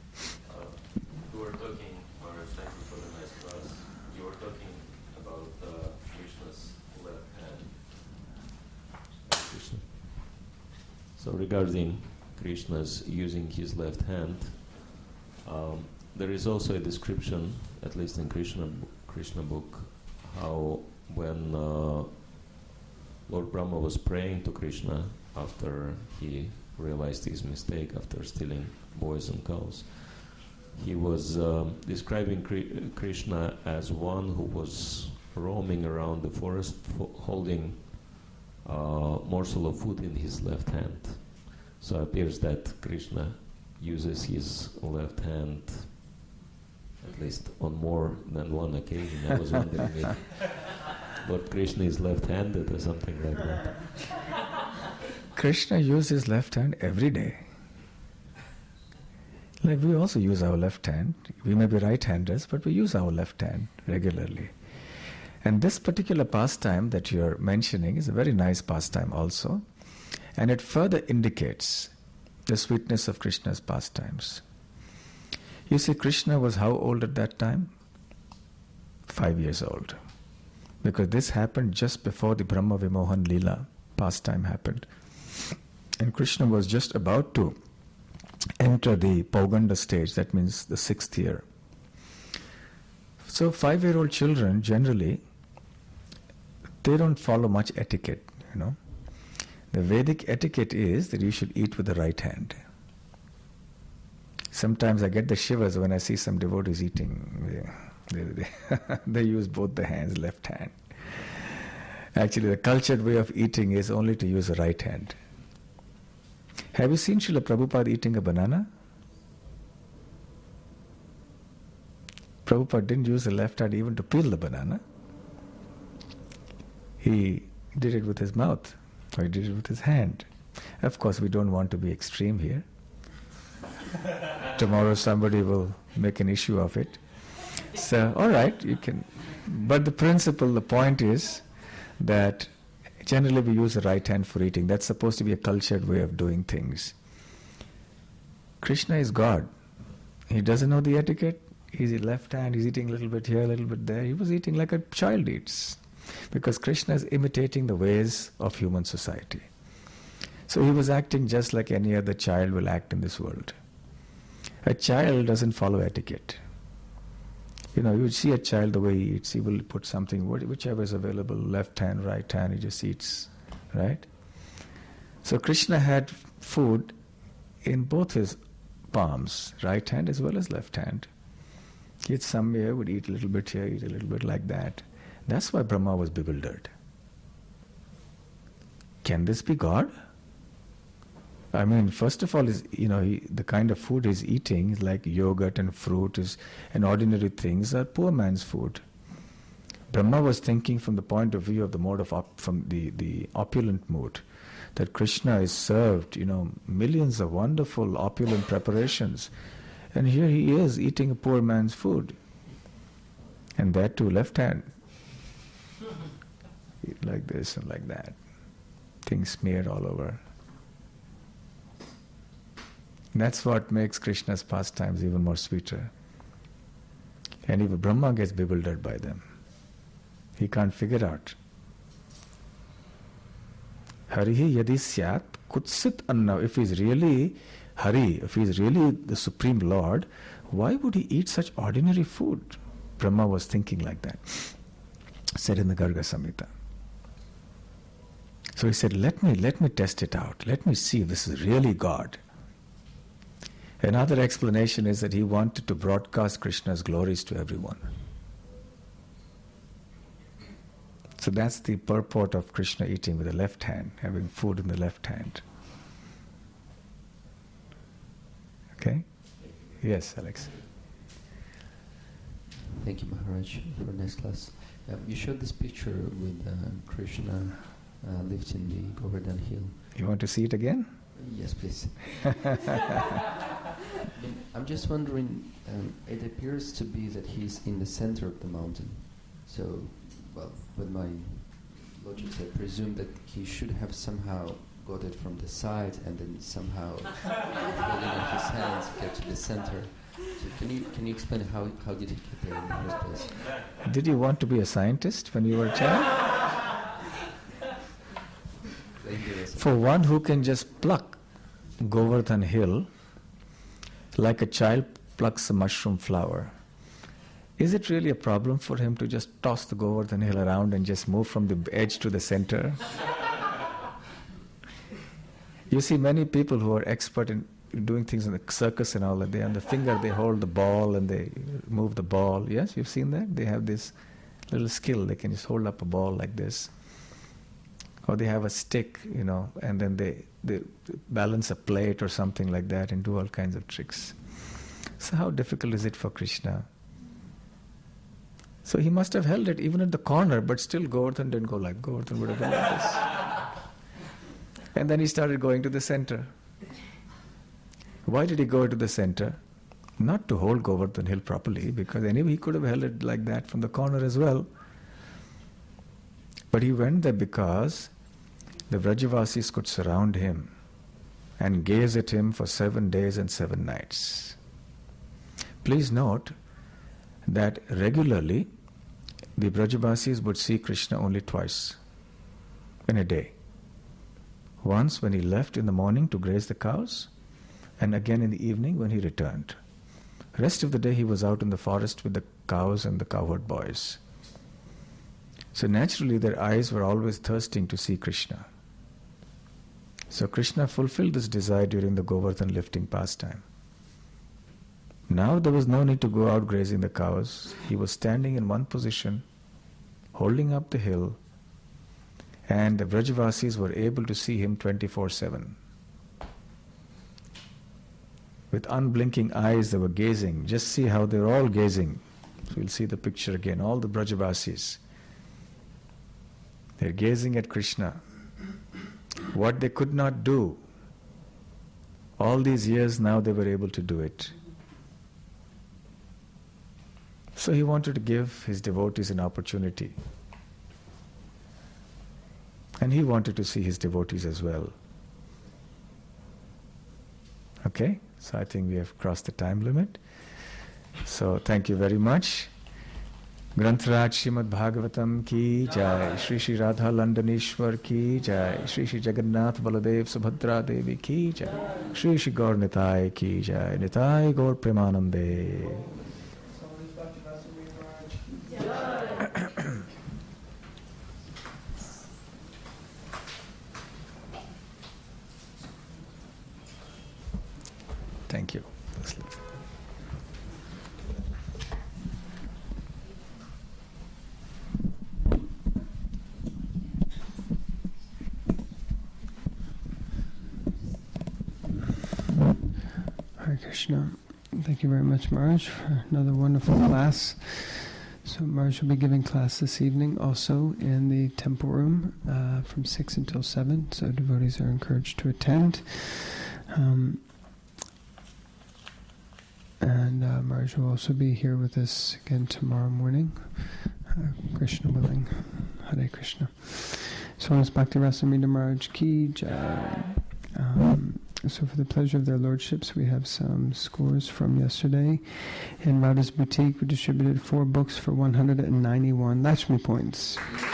So regarding Krishna's using his left hand, um, there is also a description, at least in Krishna Krishna book, how when uh, Lord Brahma was praying to Krishna after he realized his mistake after stealing boys and cows, he was um, describing Kri- Krishna as one who was roaming around the forest fo- holding Uh, morsel of food in his left hand. So it appears that Krishna uses his left hand at least on more than one occasion. I was wondering if Lord Krishna is left-handed or something like that. Krishna uses his left hand every day. Like we also use our left hand. We may be right-handers, but we use our left hand regularly. And this particular pastime that you're mentioning is a very nice pastime also. And it further indicates the sweetness of Krishna's pastimes. You see, Krishna was how old at that time? Five years old. Because this happened just before the Brahma Vimohan Leela pastime happened. And Krishna was just about to enter the Pauganda stage, that means the sixth year. So five-year-old children generally, they don't follow much etiquette, you know. The Vedic etiquette is that you should eat with the right hand. Sometimes I get the shivers when I see some devotees eating. They, they, they, they use both the hands, left hand. Actually, the cultured way of eating is only to use the right hand. Have you seen Srila Prabhupada eating a banana? Prabhupada didn't use the left hand even to peel the banana. He did it with his mouth, or he did it with his hand. Of course, we don't want to be extreme here. Tomorrow somebody will make an issue of it. So, all right, you can. But the principle, the point is that generally we use the right hand for eating. That's supposed to be a cultured way of doing things. Krishna is God. He doesn't know the etiquette. He's left hand, he's eating a little bit here, a little bit there. He was eating like a child eats. Because Krishna is imitating the ways of human society. So he was acting just like any other child will act in this world. A child doesn't follow etiquette. You know, you see a child the way he eats, he will put something, whichever is available, left hand, right hand, he just eats, right? So Krishna had food in both his palms, right hand as well as left hand. He had some here, would eat a little bit here, eat a little bit like that. That's why Brahma was bewildered. Can this be God? I mean, first of all, is you know he, the kind of food he's eating is like yogurt and fruit is, and ordinary things are poor man's food. Brahma was thinking from the point of view of the mode of op, from the, the opulent mood, that Krishna is served, you know, millions of wonderful opulent preparations, and here he is eating a poor man's food, and that too left hand. Eat like this and like that. Things smeared all over. That's what makes Krishna's pastimes even more sweeter. And even Brahma gets bewildered by them. He can't figure out. Harihi yadi syat kutsit anna. If he's really Hari, if he's really the Supreme Lord, why would he eat such ordinary food? Brahma was thinking like that. Said in the Garga Samhita. So he said, let me, let me test it out. Let me see if this is really God. Another explanation is that he wanted to broadcast Krishna's glories to everyone. So that's the purport of Krishna eating with the left hand, having food in the left hand. Okay? Yes, Alex. Thank you, Maharaj, for next class. Uh, you showed this picture with uh, Krishna uh, lifting the Govardhan hill. You want to see it again? Yes, please. I'm just wondering, um, it appears to be that he's in the center of the mountain. So, well, with my logic, I presume that he should have somehow got it from the side and then somehow holding on his hands get to the center. So can you can you explain how how did he get there in the first place? Did you want to be a scientist when you were a child? For one who can just pluck Govardhan hill like a child plucks a mushroom flower, is it really a problem for him to just toss the Govardhan hill around and just move from the edge to the center? You see many people who are expert in doing things in the circus and all that, they on the finger they hold the ball and they move the ball. Yes, you've seen that? They have this little skill, they can just hold up a ball like this. Or they have a stick, you know, and then they, they balance a plate or something like that and do all kinds of tricks. So how difficult is it for Krishna? So he must have held it even at the corner, but still Govardhan didn't go like Govardhan would have gone like this. And then he started going to the center. Why did he go to the center? Not to hold Govardhan hill properly, because anyway he could have held it like that from the corner as well. But he went there because the Vrajavasis could surround him and gaze at him for seven days and seven nights. Please note that regularly the Vrajavasis would see Krishna only twice in a day. Once when he left in the morning to graze the cows, and again in the evening when he returned. The rest of the day he was out in the forest with the cows and the cowherd boys. So naturally their eyes were always thirsting to see Krishna. So Krishna fulfilled this desire during the Govardhan lifting pastime. Now there was no need to go out grazing the cows. He was standing in one position, holding up the hill, and the Vrajavasis were able to see him twenty-four seven. With unblinking eyes they were gazing. Just see how they were all gazing. So we'll see the picture again, all the Vrajavasis. They're gazing at Krishna. What they could not do, all these years now they were able to do it. So he wanted to give his devotees an opportunity. And he wanted to see his devotees as well. Okay? So I think we have crossed the time limit. So thank you very much. Grantaraj Srimad Bhagavatam ki jai, Shri Shri Radha Landaneshwar ki jai, Shri Shri Jagannath Baladev Subhadra Devi ki jai, Shri Shri Gaur Nitai ki jai, Nitai Gaur Premanande. Thank you. Hare Krishna. Thank you very much, Maharaj, for another wonderful class. So Maharaj will be giving class this evening also in the temple room uh, from six until seven, so devotees are encouraged to attend. Um, and uh, Maharaj will also be here with us again tomorrow morning, uh, Krishna willing. Hare Krishna. So on Bhakti Rasamrita Maharaj ki jai. Um, So for the pleasure of their lordships, we have some scores from yesterday. In Radha's Boutique, we distributed four books for one hundred ninety-one Lakshmi points.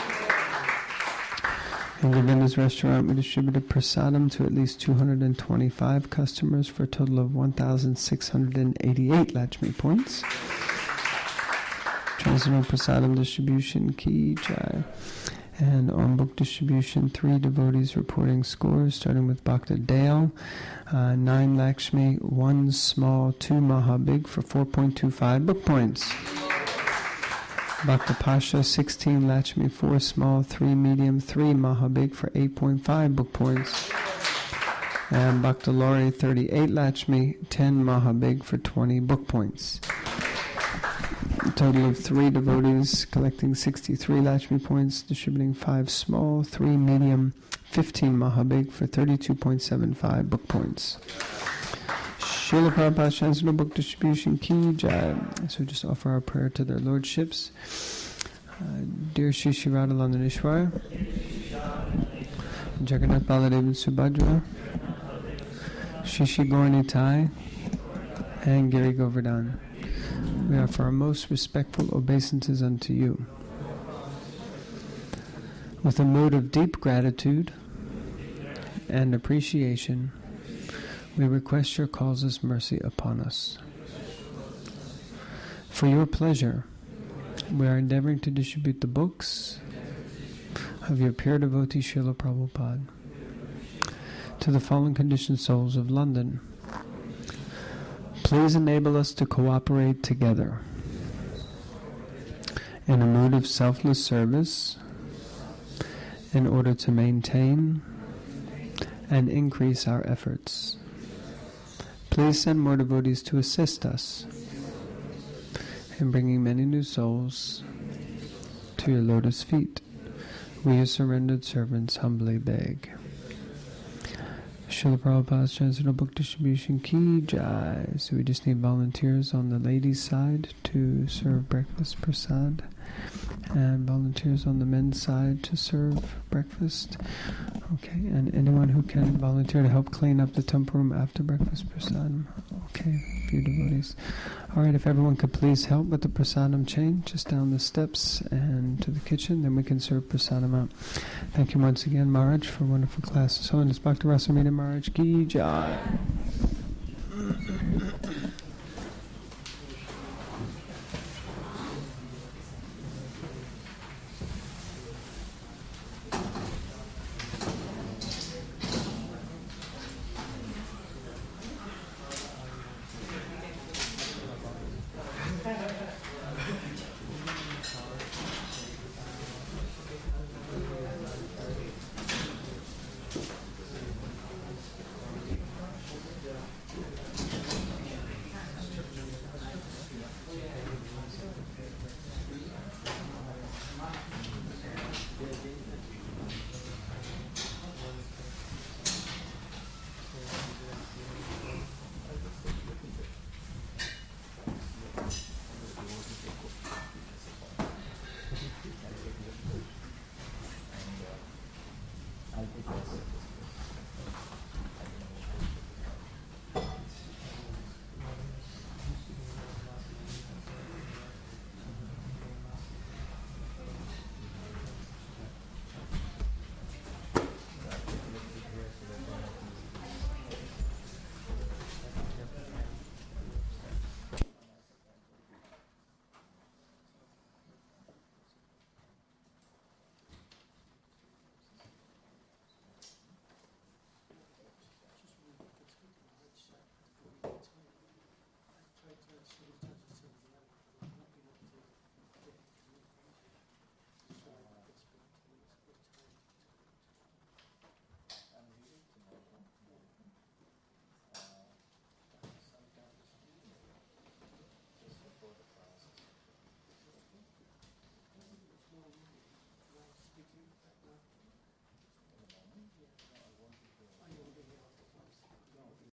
In Govinda's Restaurant, we distributed prasadam to at least two hundred twenty-five customers for a total of one thousand six hundred eighty-eight Lakshmi points. Transcendental prasadam distribution, ki jai. And on book distribution, three devotees reporting scores, starting with Bhakta Dale, uh, nine Lakshmi, one small, two Mahabig for four point two five book points. Bhakta Pasha, sixteen Lakshmi, four small, three medium, three Mahabig for eight point five book points. And Bhakta Lori, thirty-eight Lakshmi, ten Mahabig for twenty book points. A total of three devotees collecting sixty-three Lakshmi points, distributing five small, three medium, fifteen Mahabig for thirty-two point seven five book points. Srila Prabhupada's Transcendental Book Distribution ki jai. So just offer our prayer to their lordships. Uh, dear Shri Shri Radha Landaneshwar, Jagannath Baladev and Subhadra, Shri Shri Gaur Nitai, and Giri Govardhan, we offer our most respectful obeisances unto you. With a mood of deep gratitude and appreciation, we request your causeless mercy upon us. For your pleasure, we are endeavoring to distribute the books of your pure devotee Srila Prabhupada to the fallen conditioned souls of London. Please enable us to cooperate together in a mood of selfless service in order to maintain and increase our efforts. Please send more devotees to assist us in bringing many new souls to your lotus feet. We, your surrendered servants, humbly beg. Srila Prabhupada's Transcendental Book Distribution ki jai. So we just need volunteers on the ladies' side to serve breakfast prasad, and volunteers on the men's side to serve breakfast. Okay, and anyone who can volunteer to help clean up the temple room after breakfast prasadam. Okay, a few devotees. Alright, if everyone could please help with the prasadam chain, just down the steps and to the kitchen, then we can serve prasadam out. Thank you once again, Maharaj, for a wonderful class. So, in this Bhakti Rasamrita Maharaj ki jai.